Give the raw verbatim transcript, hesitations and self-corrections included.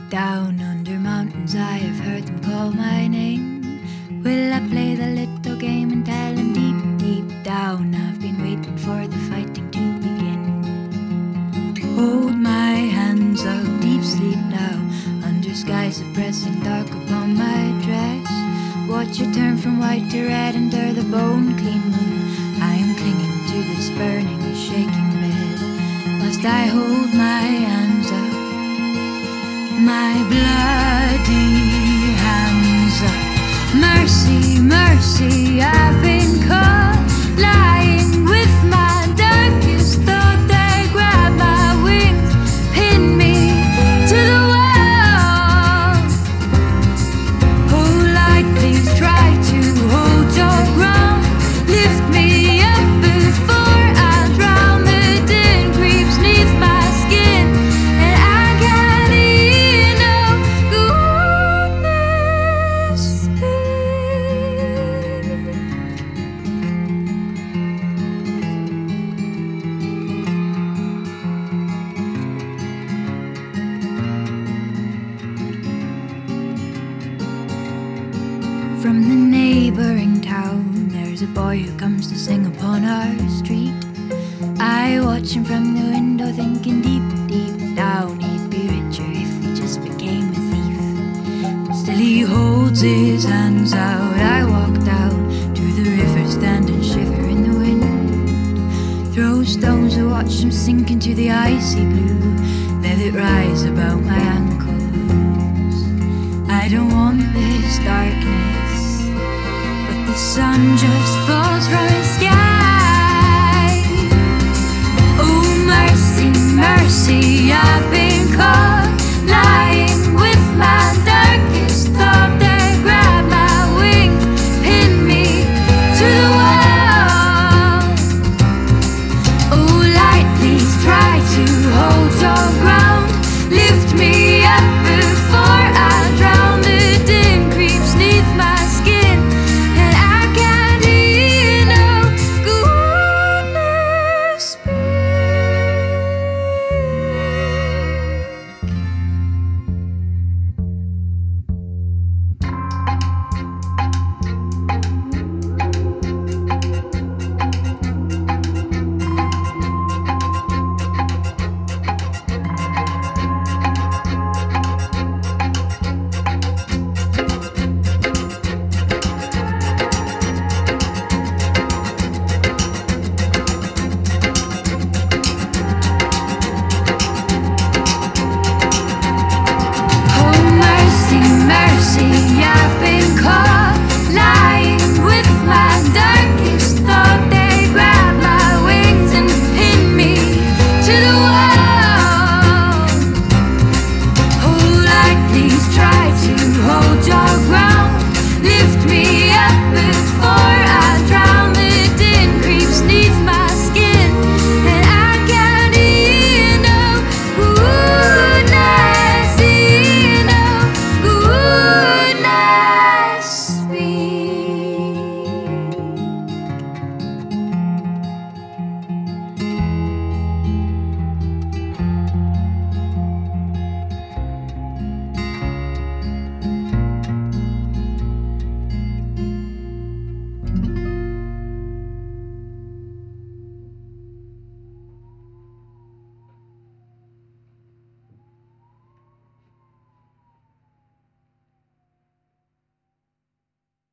down under mountains, I have heard them call my name. Will I play the little game and tell them deep, deep down I've been waiting for the fighting to begin? Hold my hands out, deep sleep now, under skies of pressing dark upon my dress. Watch it turn from white to red under the bone-clean moon. I am clinging to this burning, shaking bed, whilst I hold my hands up, my bloody hands up. Mercy, mercy, I've been caught lying with my darkest thought. They grab my wings, pin me to the wall. Oh, light, please try to hold your ground. Lift me up before I drown. The din creeps neath my skin, and I can't hear no goodness speak. From the neighboring town, there's a boy who comes to sing upon our street. I watch him from the window, thinking deep, deep down he'd be richer if he just became a thief. But still he holds his hands out. I walk down to the river, stand and shiver in the wind. Throw stones to watch him sink into the icy blue, let it rise about my ankles. I don't want this darkness, but the sun just falls from the sky. Oh, mercy, mercy, I've been caught